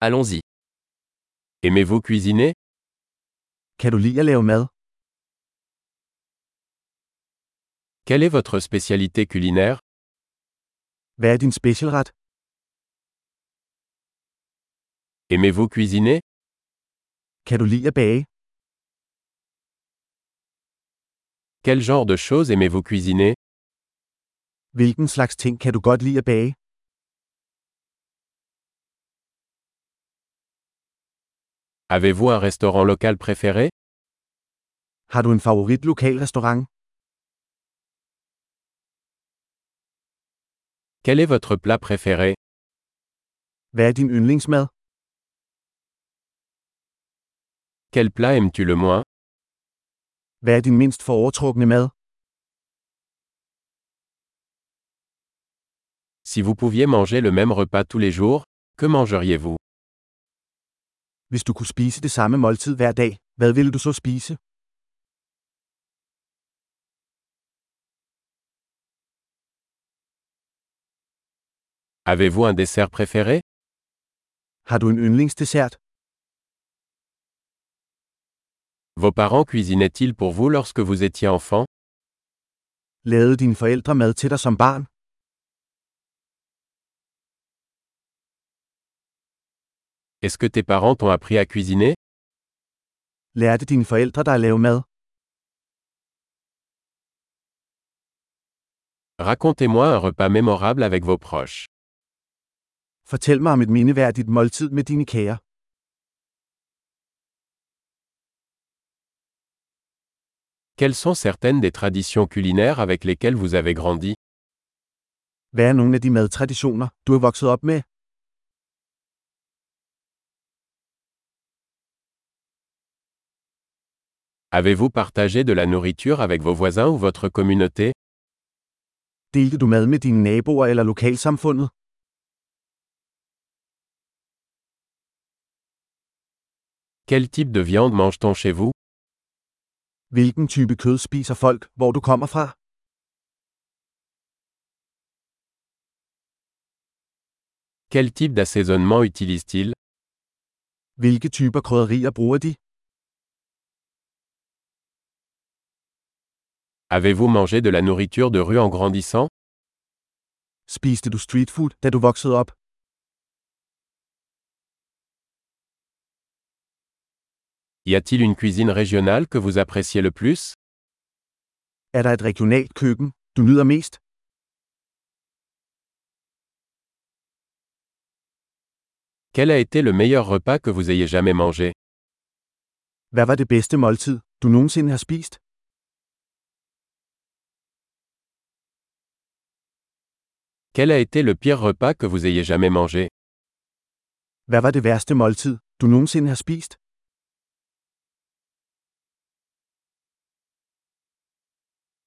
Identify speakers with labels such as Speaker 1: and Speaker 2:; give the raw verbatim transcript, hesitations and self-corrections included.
Speaker 1: Allons-y. Aimez-vous cuisiner?
Speaker 2: Kan du lide at lave mad?
Speaker 1: Quelle est votre spécialité culinaire?
Speaker 2: Hvad er din specialret?
Speaker 1: Aimez-vous cuisiner?
Speaker 2: Kan du lide at bage?
Speaker 1: Quel genre de choses aimez-vous cuisiner?
Speaker 2: Hvilken slags ting kan du godt lide at bage?
Speaker 1: Avez-vous un restaurant local préféré?
Speaker 2: Har du en favorit lokal restaurant?
Speaker 1: Quel est votre plat préféré?
Speaker 2: Hvad er din yndlingsmad?
Speaker 1: Quel plat aimes-tu le moins?
Speaker 2: Hvad er din mindst foretrukne mad?
Speaker 1: Si vous pouviez manger le même repas tous les jours, que mangeriez-vous?
Speaker 2: Hvis du kunne spise det samme måltid hver dag, hvad ville du så spise?
Speaker 1: Avez-vous un dessert préféré?
Speaker 2: Har du en yndlingsdessert?
Speaker 1: Vos parents cuisinaient-ils pour vous lorsque vous étiez enfant?
Speaker 2: Lavede dine forældre mad til dig som barn?
Speaker 1: Est-ce que tes parents t'ont appris à cuisiner?
Speaker 2: Lærte dine forældre dig at lave mad?
Speaker 1: Racontez-moi un repas mémorable avec vos proches.
Speaker 2: Fortæl mig om et mindeværdigt måltid med dine kære.
Speaker 1: Quelles sont certaines des traditions culinaires avec lesquelles vous avez grandi?
Speaker 2: Hvad er nogle af de madtraditioner, du er vokset op med?
Speaker 1: Avez-vous partagé de la nourriture avec vos voisins ou votre communauté?
Speaker 2: Delte du mad med dine naboer eller lokalsamfundet?
Speaker 1: Quel type de viande mange-t-on chez vous?
Speaker 2: Hvilken type kød spiser folk, hvor du kommer fra?
Speaker 1: Quel type d'assaisonnement utilise-t-il?
Speaker 2: Hvilke typer krydderier bruger de?
Speaker 1: Avez-vous mangé de la nourriture de rue en grandissant?
Speaker 2: Spiste du streetfood, da du voksede op?
Speaker 1: Y a-t-il une cuisine régionale que vous appréciez le plus?
Speaker 2: Er der et regionalt køkken, du nyder mest?
Speaker 1: Quel a été le meilleur repas que vous ayez jamais mangé?
Speaker 2: Hvad var det bedste måltid, du nogensinde har spist?
Speaker 1: Quel a été le pire repas que vous ayez jamais mangé?
Speaker 2: Hvad var det værste måltid, du nogensinde har spist?